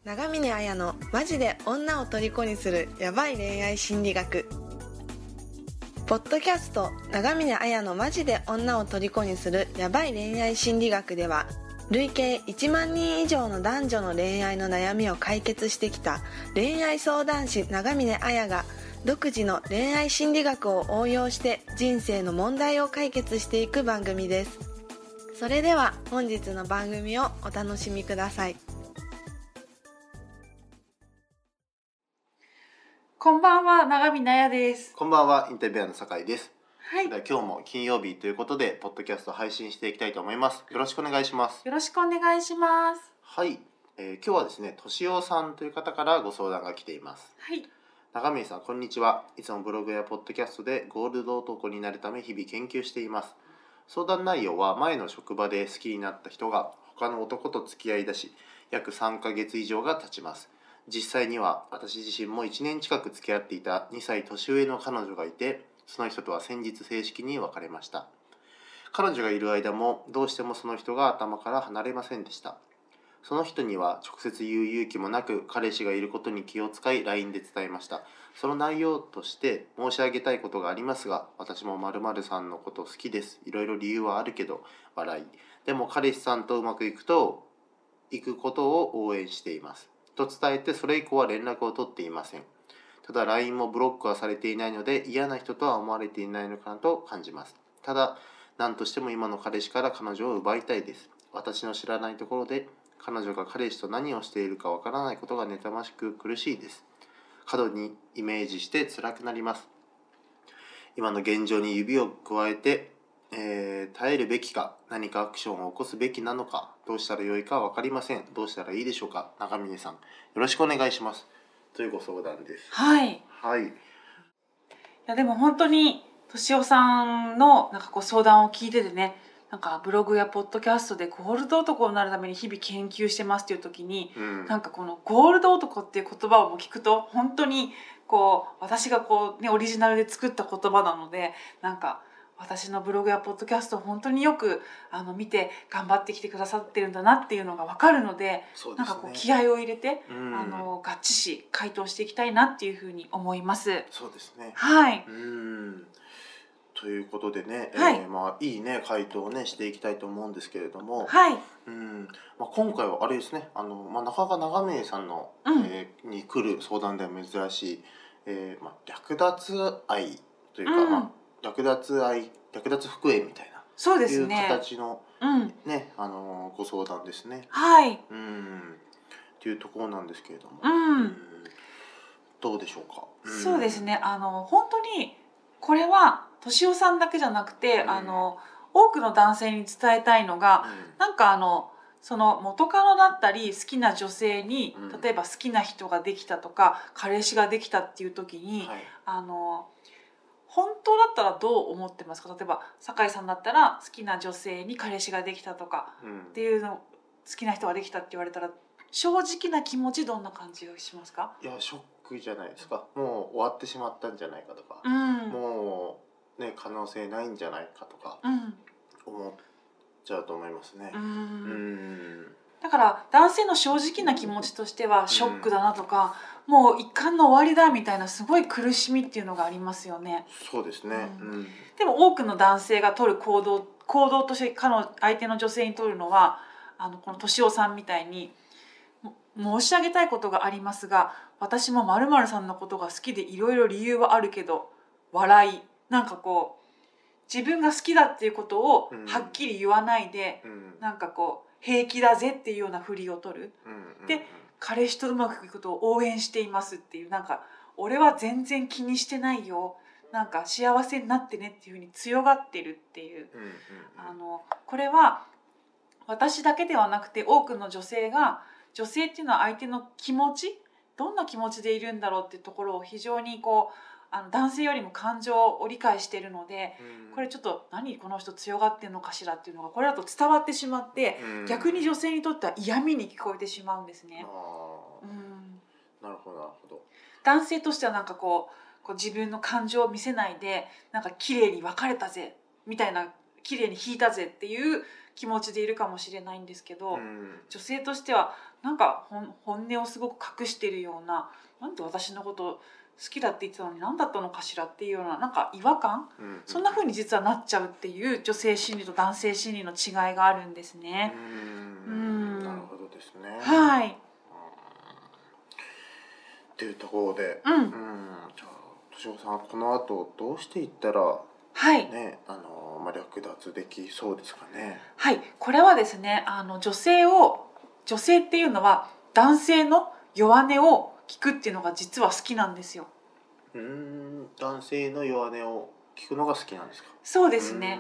長峰綾のマジで女を虜にするヤバい恋愛心理学。ポッドキャスト長峰綾のマジで女を虜にするヤバい恋愛心理学では、累計1万人以上の男女の恋愛の悩みを解決してきた恋愛相談師長峰綾が独自の恋愛心理学を応用して人生の問題を解決していく番組です。それでは本日の番組をお楽しみください。 こんばんは、長峰綾です。 こんばんは、インタビュアーの酒井です。 はい。 では今日も金曜日ということでポッドキャスト配信していきたいと思います。よろしくお願いします。 よろしくお願いします。 はい、今日はですね、としおさんという方からご相談が来ています。 はい。 長峰さん、こんにちは。いつもブログやポッドキャストでゴールド男になるため日々研究しています。相談内容は、前の職場で好きになった人が他の男と付き合いだし約3ヶ月以上が経ちます。実際には私自身も1年近く付き合っていた2歳年上の彼女がいて、その人とは先日正式に別れました。彼女がいる間もどうしてもその人が頭から離れませんでした。その人には直接言う勇気もなく、彼氏がいることに気を使い LINE で伝えました。その内容として申し上げたいことがありますが、私も〇〇さんのこと好きです。いろいろ理由はあるけど、笑い。でも彼氏さんとうまくいくことを応援しています。と伝えて、それ以降は連絡を取っていません。ただ LINE もブロックはされていないので、嫌な人とは思われていないのかなと感じます。ただ、何としても今の彼氏から彼女を奪いたいです。私の知らないところで彼女が彼氏と何をしているかわからないことが妬ましく苦しいです。過度にイメージして辛くなります。今の現状に指を加えて、耐えるべきか、何かアクションを起こすべきなのか、どうしたらよいか分かりません。どうしたらいいでしょうか。長峰さん、よろしくお願いします。というご相談です。 はい。 はい。 いやでも本当にとしおさんの相談を聞いててね、ブログやポッドキャストでゴールド男になるために日々研究してますっていう時に、このゴールド男っていう言葉を聞くと本当に私がオリジナルで作った言葉なので、私のブログやポッドキャストを本当によく見て頑張ってきてくださってるんだなっていうのが分かるので、 そうですね、 気合を入れて、合致し回答していきたいなっていうふうに思います。 そうですね。 はい。 ということでね、 はい、 いいね回答をねしていきたいと思うんですけれども、 はい。 今回はあれですね、なかなか長峰さんの、に来る相談では珍しい、略奪愛というか、略奪復縁みたいな、 そうですね、 いう形の、ね、ご相談ですね。 はい。 っていうところなんですけれども、どうでしょうか。 そうですね、本当にこれはとしおさんだけじゃなくて、多くの男性に伝えたいのが、その元カノだったり好きな女性に、例えば好きな人ができたとか彼氏ができたっていう時に、本当だったらどう思ってますか。例えば酒井さんだったら好きな女性に彼氏ができたとかっていうの、好きな人ができたって言われたら正直な気持ちどんな感じがしますか。 いや、ショックじゃないですか。もう終わってしまったんじゃないかとか、もうね可能性ないんじゃないかとか思っちゃうと思いますね。 だから男性の正直な気持ちとしてはショックだなとか、もう一貫の終わりだみたいなすごい苦しみっていうのがありますよね。 そうですね。 でも多くの男性が取る行動として相手の女性に取るのは、このとしおさんみたいに、申し上げたいことがありますが、私も〇〇さんのことが好きでいろいろ理由はあるけど笑い、自分が好きだっていうことをはっきり言わないで、平気だぜっていうようなふりを取る、で彼氏とうまくいくことを応援していますっていう、俺は全然気にしてないよ、幸せになってねっていうふうに強がってるっていう、これは私だけではなくて多くの女性っていうのは相手の気持ち、どんな気持ちでいるんだろうっていうところを非常に男性よりも感情を理解しているので、これちょっと何この人強がってんのかしらっていうのがこれだと伝わってしまって、逆に女性にとっては嫌味に聞こえてしまうんですね。 なるほどなるほど。 男性としては自分の感情を見せないで綺麗に別れたぜみたいな綺麗に引いたぜっていう気持ちでいるかもしれないんですけど、 うん女性としてはなんか本音をすごく隠しているような、なんで私のこと好きだって言ってたのに何だったのかしらっていうようななんか違和感、 うんそんな風に実はなっちゃうっていう女性心理と男性心理の違いがあるんですね。 なるほどですね。 はい。 っていうところで、じゃあ敏夫さん、この後どうしていったらはい。 ね、略奪できそうですかね。 はい、これはですね、女性っていうのは男性の弱音を聞くっていうのが実は好きなんですよ。 男性の弱音を聞くのが好きなんですか。 そうですね。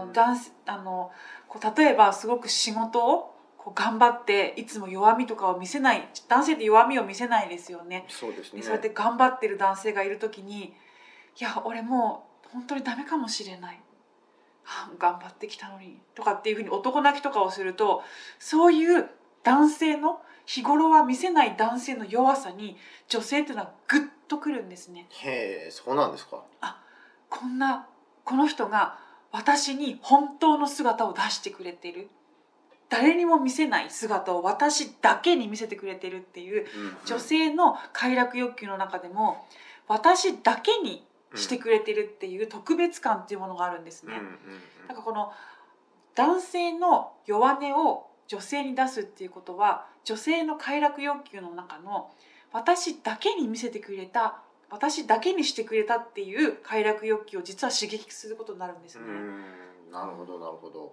例えばすごく仕事を頑張っていつも弱みとかを見せない、男性って弱みを見せないですよね。 そうですね。 そうやって頑張ってる男性がいるときに、いや俺もう本当にダメかもしれない。頑張ってきたのにとかっていうふうに男泣きとかをすると、そういう男性の日頃は見せない男性の弱さに女性っていうのはグッとくるんですね。 へえ、そうなんですか。 この人が私に本当の姿を出してくれてる、誰にも見せない姿を私だけに見せてくれてるっていう女性の快楽欲求の中でも、私だけにしてくれてるっていう特別感っていうものがあるんですね。だからこの男性の弱音を女性に出すっていうことは、女性の快楽欲求の中の私だけに見せてくれた、私だけにしてくれたっていう快楽欲求を実は刺激することになるんですね。 なるほどなるほど。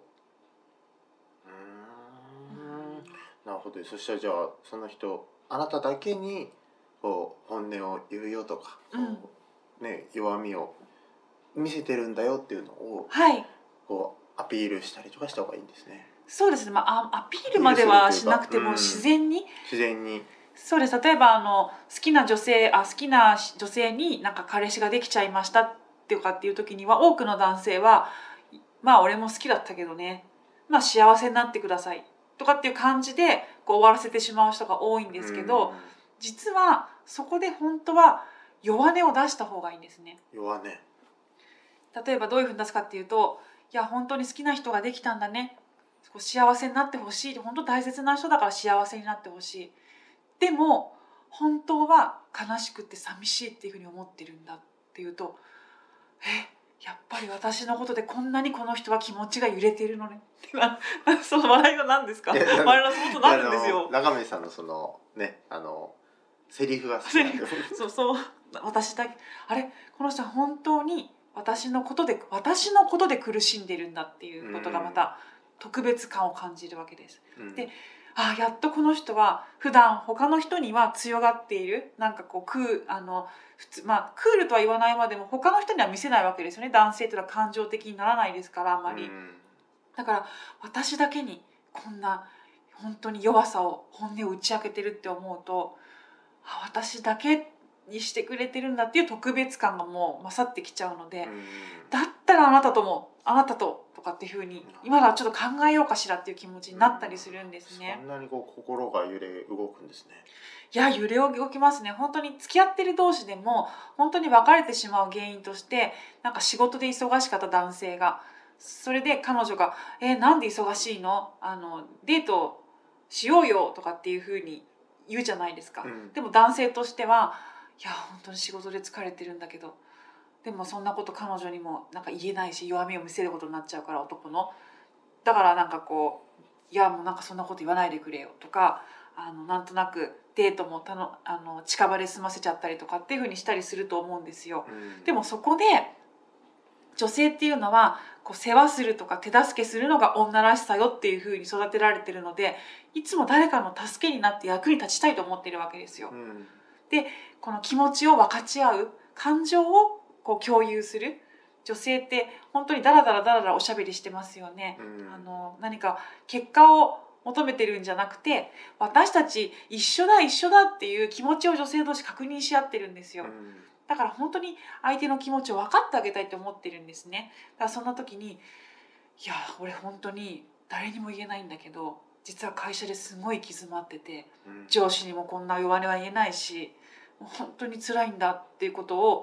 なるほど。そしたらじゃあその人、あなただけにこう本音を言うよとか、弱みを見せてるんだよっていうのを、こうアピールしたりとかした方がいいんですね。 そうですね。アピールまではしなくても自然に。そうです。例えば好きな女性になんか彼氏ができちゃいましたっていう時には、多くの男性は俺も好きだったけどね、幸せになってくださいとかっていう感じで終わらせてしまう人が多いんですけど、実はそこで本当は弱音を出した方がいいんですね。 弱音。 例えばどういうふうに出すかっていうと、いや本当に好きな人ができたんだね、幸せになってほしい、本当大切な人だから幸せになってほしい、でも本当は悲しくて寂しいっていうふうに思ってるんだっていうと、やっぱり私のことでこんなにこの人は気持ちが揺れているのねその笑いは何ですか。笑いのそことなるんですよ。 長目さんのそのね、セリフが好きなんでそう私だけ、この人は本当に私のことで苦しんでるんだっていうことがまた特別感を感じるわけです。で、やっとこの人は普段他の人には強がっている、なんか普通クールとは言わないまでも他の人には見せないわけですよね。男性というのは感情的にならないですから、あんまり。だから私だけにこんな本当に弱さを、本音を打ち明けてるって思うと、私だけにしてくれてるんだっていう特別感がもう勝ってきちゃうので、だったらあなたととかっていうふうに今はちょっと考えようかしらっていう気持ちになったりするんですね。 そんなに心が揺れ動くんですね。 いや、揺れ動きますね。本当に付き合ってる同士でも本当に別れてしまう原因として、なんか仕事で忙しかった男性が、それで彼女がなんで忙しいの、デートしようよとかっていうふうに言うじゃないですか。でも男性としては、いや本当に仕事で疲れてるんだけど、でもそんなこと彼女にもなんか言えないし、弱みを見せることになっちゃうから、男の。だからなんかいやもうなんかそんなこと言わないでくれよとか、なんとなくデートも近場で済ませちゃったりとかっていう風にしたりすると思うんですよ。でもそこで女性っていうのは世話するとか手助けするのが女らしさよっていう風に育てられてるので、いつも誰かの助けになって役に立ちたいと思っているわけですよ。で、この気持ちを分かち合う、感情を共有する。女性って本当にダラダラおしゃべりしてますよね。何か結果を求めてるんじゃなくて、私たち一緒だっていう気持ちを女性同士確認し合ってるんですよ。だから本当に相手の気持ちを分かってあげたいと思ってるんですね。だからそんな時に、いや俺本当に誰にも言えないんだけど、実は会社ですごい行き詰まってて、上司にもこんな弱音は言えないし、もう本当に辛いんだっていうことを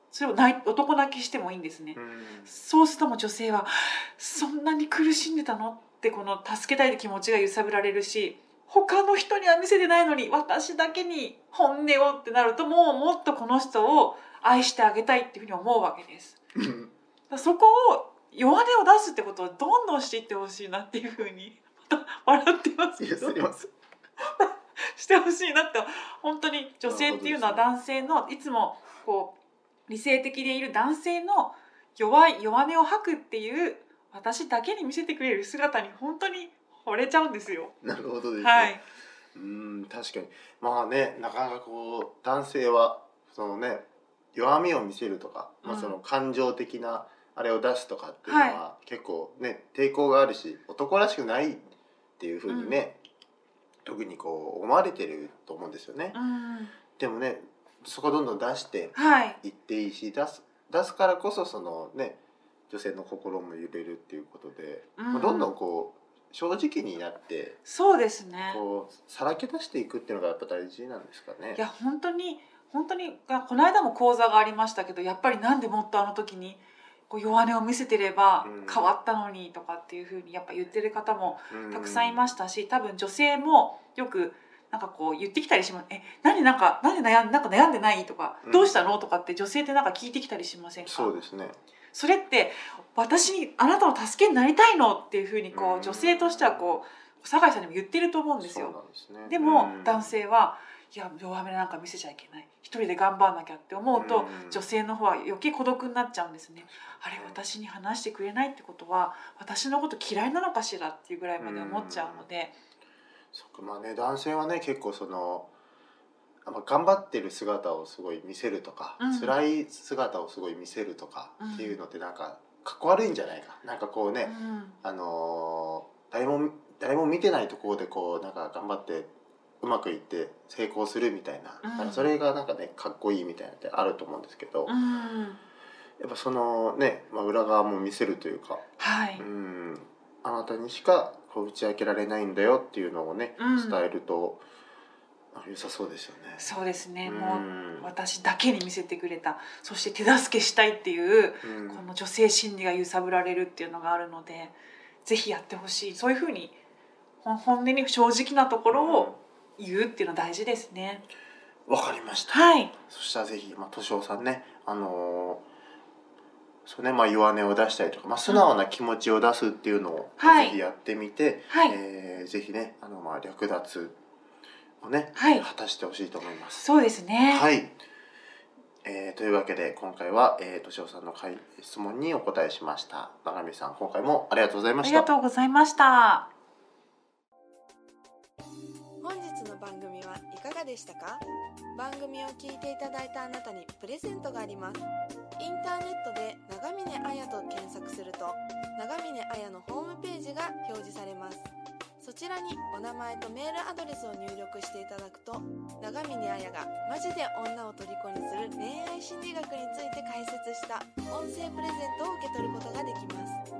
それを男泣きしてもいいんですね、 うんそうするともう女性はそんなに苦しんでたのってこの助けたいって気持ちが揺さぶられるし、他の人には見せてないのに私だけに本音をってなると、もっとこの人を愛してあげたいっていうふうに思うわけです。だからそこを弱音を出すってことをどんどんしていってほしいなっていうふうにまた笑ってますけどしてほしいなって本当に女性っていうのは男性のいつもこう理性的でいる男性の弱音を吐くっていう私だけに見せてくれる姿に本当に惚れちゃうんですよ。 なるほどですね、 はい、 確かにまあね、なかなかこう男性はそのね弱みを見せるとか、その感情的なあれを出すとかっていうのは、結構ね抵抗があるし男らしくないっていう風にね、特にこう思われてると思うんですよね、でもねそこをどんどん出していっていいし、出すからこそそのね女性の心も揺れるっていうことで、どんどんこう正直になって、 そうですね、 こうさらけ出していくっていうのがやっぱ大事なんですかね。 いや本当にこの間も講座がありましたけど、やっぱりなんでもっとあの時にこう弱音を見せてれば変わったのにとかっていうふうにやっぱ言ってる方もたくさんいましたし、多分女性もよくなんかこう言ってきたりします。なんで悩んでないとか、どうしたのとかって女性ってなんか聞いてきたりしませんか？ そうですね。 それって私にあなたの助けになりたいのっていうふうにこう女性としてはこう酒井さんにも言ってると思うんですよ。 そうなんですね。 でも男性はいや弱音なんか見せちゃいけない、一人で頑張んなきゃって思うと、女性の方は余計孤独になっちゃうんですね。あれ私に話してくれないってことは私のこと嫌いなのかしらっていうぐらいまで思っちゃうので、 そっか、まあね男性はね結構その頑張ってる姿をすごい見せるとか、辛い姿をすごい見せるとかっていうのってなんかかっこ悪いんじゃないか、なんかこうね、誰も見てないところでこうなんか頑張ってうまくいって成功するみたいな、それがなんかねかっこいいみたいなのってあると思うんですけど、やっぱそのね、裏側も見せるというか、あなたにしかこう打ち明けられないんだよっていうのをね、伝えると良さそうですよね。 そうですね、もう私だけに見せてくれた、そして手助けしたいっていう、この女性心理が揺さぶられるっていうのがあるので、ぜひやってほしい。そういうふうに本音に正直なところを言うっていうのは大事ですね。 わかりました。そしたらぜひ敏夫さんね、そうね、弱音を出したりとか、素直な気持ちを出すっていうのをぜひやってみて、ぜひね略奪をね、果たしてほしいと思います。 そうですね。 はい。というわけで今回は敏夫さんの質問にお答えしました。永見さん、今回もありがとうございました。 ありがとうございました。 本日の番組はいかがでしたか？番組を聞いていただいたあなたにプレゼントがあります。インターネットで長峰彩と検索すると、長峰彩のホームページが表示されます。そちらにお名前とメールアドレスを入力していただくと、長峰彩がマジで女を虜にする恋愛心理学について解説した音声プレゼントを受け取ることができます。